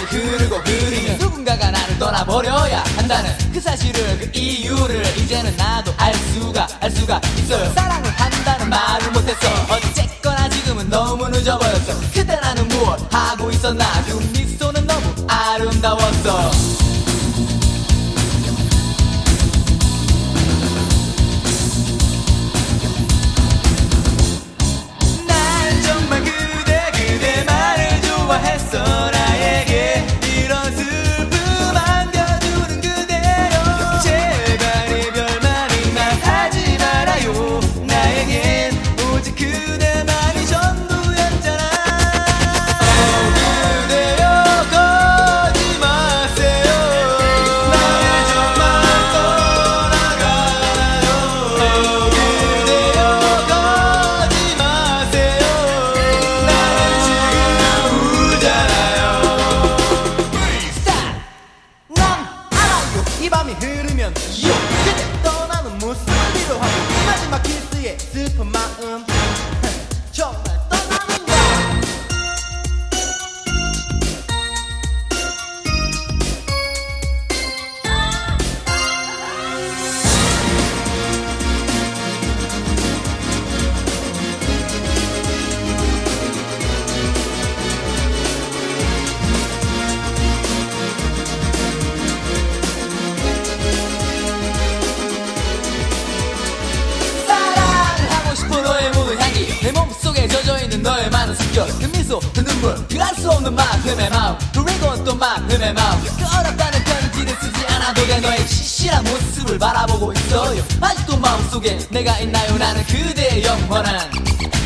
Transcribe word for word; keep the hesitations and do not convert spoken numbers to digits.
흐르고 흐르면 누군가가 나를 떠나버려야 한다는 그 사실을 그 이유를 이제는 나도 알 수가 알 수가 있어요. 사랑을 한다는 말을 못했어. 어쨌거나 지금은 너무 늦어버렸어. 그때 나는 무엇 하고 있었나. 그 미소는 너무 아름다웠어. 난 정말 그대 그대만을 좋아했어. 나에게 이런 슬픔 안겨주는 그대여. 제발 이별만이만 하지 말아요. 나에겐 오직 그대만이 전부였잖아. 그대여 거지 마세요. 날 정말 떠나가요. 그대여 거지 마세요. 나는 지금 울잖아요. Stop. 난 알아요. 이 밤이 흐르면 요 그대 떠나는 모습을 위로하고 마지막 키스의 슬픈 마음 정말 떠나는가. 사랑하고 싶어 너의 모든 향기 내 몸속에 젖어있는 너의 많은 숨결 그 미소 그 눈물 그 알 수 없는 만큼의 마음 그리고 또 만큼의 마음 그 어렵다는 편지를 쓰지 않아도 돼 너의 시시한 모습을 바라보고 있어요. 아직도 마음속에 내가 있나요. 나는 그대의 영원한